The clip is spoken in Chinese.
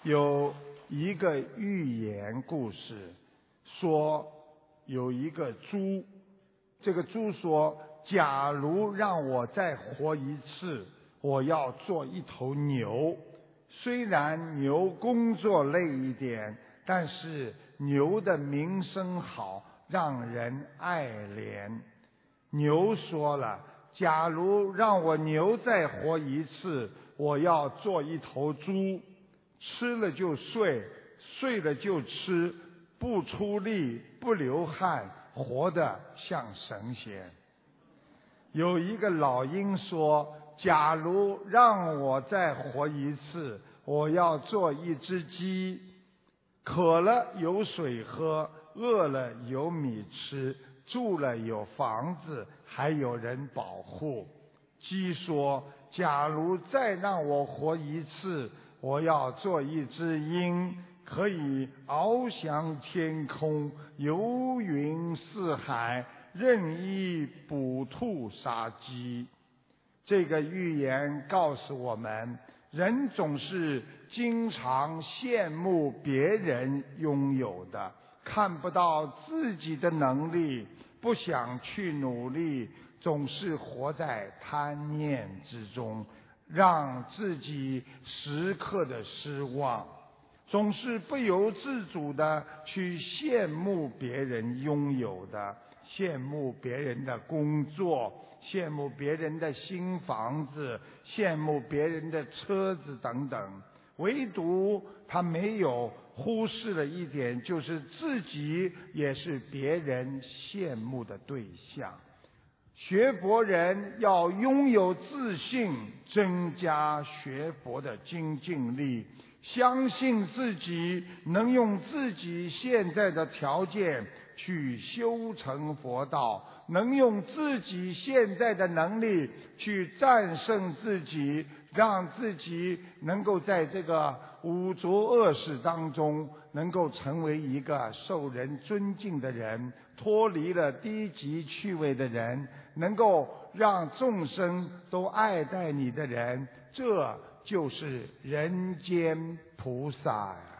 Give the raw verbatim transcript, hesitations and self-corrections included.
有一个寓言故事，说有一个猪，这个猪说，假如让我再活一次，我要做一头牛。虽然牛工作累一点，但是牛的名声好，让人爱怜。牛说了，假如让我牛再活一次，我要做一头猪，吃了就睡，睡了就吃，不出力，不流汗，活得像神仙。有一个老鹰说，假如让我再活一次，我要做一只鸡，渴了有水喝，饿了有米吃，住了有房子，还有人保护。鸡说，假如再让我活一次，我要做一只鹰，可以翱翔天空，游云四海，任意捕兔杀鸡。这个寓言告诉我们，人总是经常羡慕别人拥有的，看不到自己的能力，不想去努力，总是活在贪念之中，让自己时刻的失望，总是不由自主的去羡慕别人拥有的，羡慕别人的工作，羡慕别人的新房子，羡慕别人的车子等等。唯独他没有忽视了一点，就是自己也是别人羡慕的对象。学佛人要拥有自信，增加学佛的精进力，相信自己能用自己现在的条件去修成佛道，能用自己现在的能力去战胜自己，让自己能够在这个五浊恶世当中能够成为一个受人尊敬的人，脱离了低级趣味的人，能够让众生都爱戴你的人，这就是人间菩萨呀。